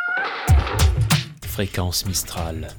Fréquence Mistral.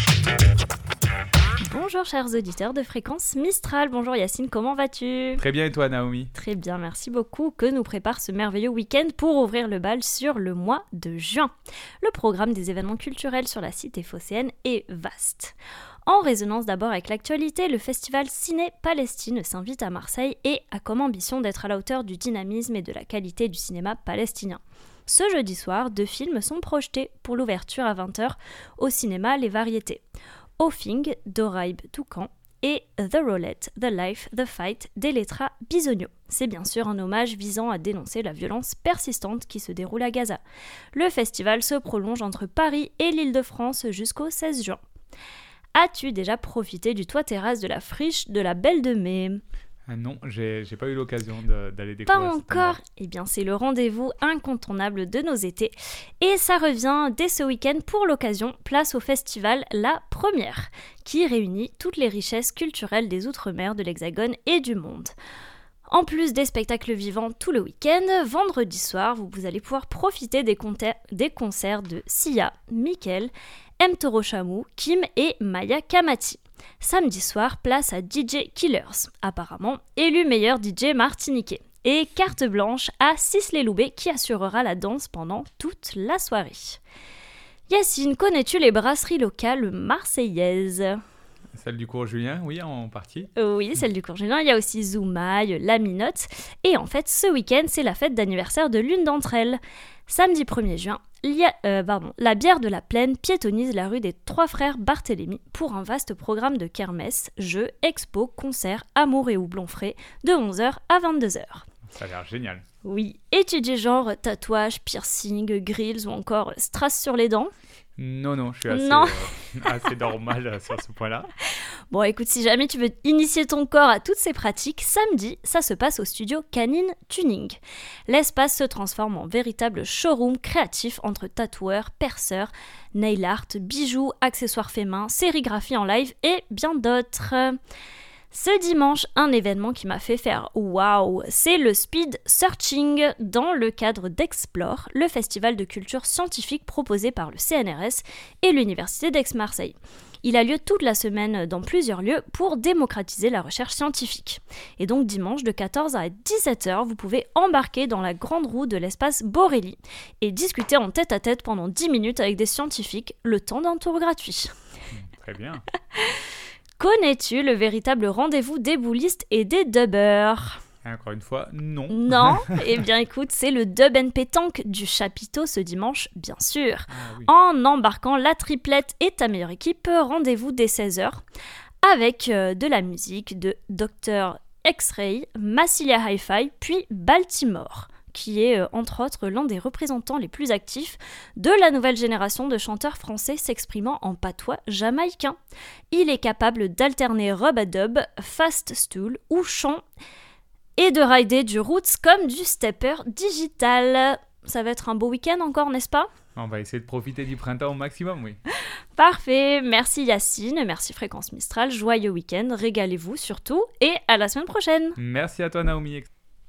Bonjour chers auditeurs de Fréquence Mistral, bonjour Yacine, comment vas-tu ? Très bien et toi Naomi ? Très bien, merci beaucoup. Que nous prépare ce merveilleux week-end pour ouvrir le bal sur le mois de juin. Le programme des événements culturels sur la cité phocéenne est vaste. En résonance d'abord avec l'actualité, le festival Ciné Palestine s'invite à Marseille et a comme ambition d'être à la hauteur du dynamisme et de la qualité du cinéma palestinien. Ce jeudi soir, 2 films sont projetés pour l'ouverture à 20h au cinéma Les Variétés. Offing d'Horaïb Toucan et The Roulette, The Life, The Fight d'Eletra Bisogno. C'est bien sûr un hommage visant à dénoncer la violence persistante qui se déroule à Gaza. Le festival se prolonge entre Paris et l'Île-de-France jusqu'au 16 juin. As-tu déjà profité du toit-terrasse de la friche de la Belle de Mai ? Non, j'ai pas eu l'occasion d'aller découvrir. Pas encore ? Eh bien, c'est le rendez-vous incontournable de nos étés. Et ça revient dès ce week-end pour l'occasion, place au festival La Première, qui réunit toutes les richesses culturelles des Outre-mer, de l'Hexagone et du monde. En plus des spectacles vivants tout le week-end, vendredi soir, vous allez pouvoir profiter des concerts de Sia, Mickaël, M. Toro Chamou, Kim et Maya Kamati. Samedi soir, place à DJ Killers, apparemment élu meilleur DJ martiniquais. Et carte blanche à Sisley Loubet qui assurera la danse pendant toute la soirée. Yacine, connais-tu les brasseries locales marseillaises ? Celle du cours Julien, oui, en partie. Oui, celle du cours Julien. Il y a aussi Zoumaï, La Minotte. Et en fait, ce week-end, c'est la fête d'anniversaire de l'une d'entre elles. Samedi 1er juin, la bière de la Plaine piétonise la rue des Trois Frères Barthélemy pour un vaste programme de kermesse, jeux, expos, concerts, amour et houblon frais de 11h à 22h. Ça a l'air génial. Oui, étudier genre tatouage, piercing, grills ou encore strass sur les dents. Non, je suis assez normal sur ce point-là. Bon, écoute, si jamais tu veux initier ton corps à toutes ces pratiques, samedi, ça se passe au studio Canine Tuning. L'espace se transforme en véritable showroom créatif entre tatoueurs, perceurs, nail art, bijoux, accessoires faits main, sérigraphie en live et bien d'autres. Ce dimanche, un événement qui m'a fait faire waouh, c'est le Speed Searching dans le cadre d'Explore, le festival de culture scientifique proposé par le CNRS et l'Université d'Aix-Marseille. Il a lieu toute la semaine dans plusieurs lieux pour démocratiser la recherche scientifique. Et donc dimanche de 14h à 17h, vous pouvez embarquer dans la grande roue de l'espace Borély et discuter en tête-à-tête pendant 10 minutes avec des scientifiques, le temps d'un tour gratuit. Très bien. Connais-tu le véritable rendez-vous des boulistes et des dubbers ? Encore une fois, non. Non ? Eh bien écoute, c'est le Dub and Pétanque du chapiteau ce dimanche, bien sûr. Ah, oui. En embarquant la triplette et ta meilleure équipe, rendez-vous dès 16h avec de la musique de Dr. X-Ray, Massilia Hi-Fi, puis Baltimore, qui est entre autres l'un des représentants les plus actifs de la nouvelle génération de chanteurs français s'exprimant en patois jamaïcain. Il est capable d'alterner rub-a-dub, fast stool ou chant et de rider du roots comme du stepper digital. Ça va être un beau week-end encore, n'est-ce pas ? On va essayer de profiter du printemps au maximum, oui. Parfait, merci Yacine, merci Fréquence Mistral, joyeux week-end, régalez-vous surtout et à la semaine prochaine. Merci à toi Naomi.